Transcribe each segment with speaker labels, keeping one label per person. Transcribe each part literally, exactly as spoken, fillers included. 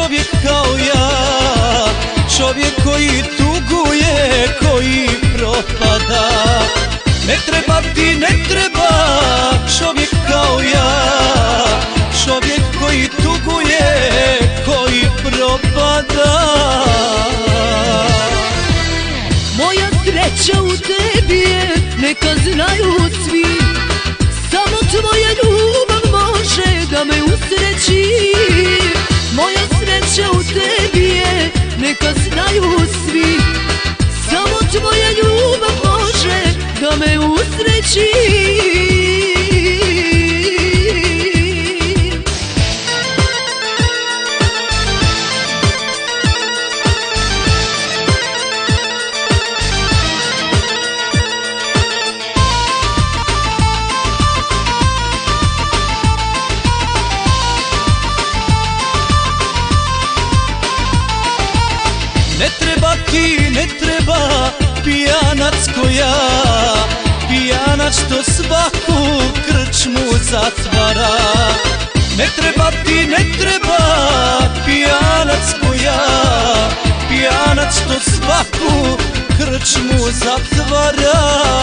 Speaker 1: čovjek kao ja, čovjek koji tuguje, koji propada. Ne treba ti, ne treba čovjek kao ja, čovjek koji tuguje, koji propada.
Speaker 2: Moja sreća u tebi je, neka znaju svi, samo tvoja ljubav može da me usreći. Moja sreća u tebi je, neka znaju svi, samo tvoja ljubav može da me usreći.
Speaker 1: Ne treba ti, ne treba pijanac ko ja, pijanac što svaku krčmu zatvara. Ne treba ti, ne treba pijanac ko ja, pijanac što svaku krčmu zatvara.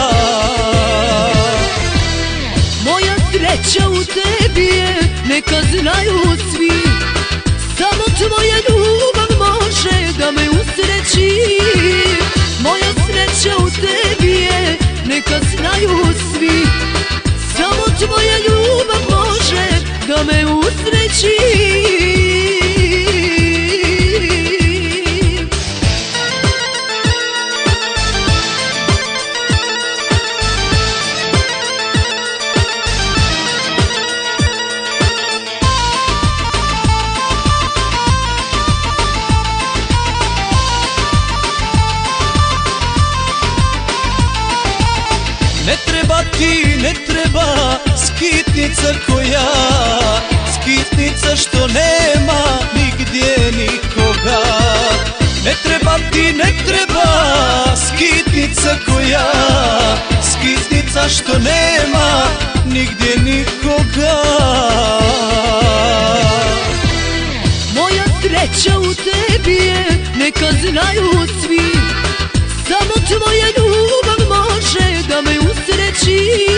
Speaker 2: Moja sreća u tebi je, neka znaju svi, samo tvoja ljubav može da me usreći. Moja sreća u tebi je, neka znaju svi, samo tvoja ljubav može da me usreći.
Speaker 1: Ne treba ti, ne treba skitnica ko ja, skitnica što nema nigdje nikoga. Ne treba ti, ne treba skitnica ko ja, skitnica što nema nigdje nikoga.
Speaker 2: Moja sreća u tebi je, neka znaju svi, samo tvoja ljubav može da me usreći.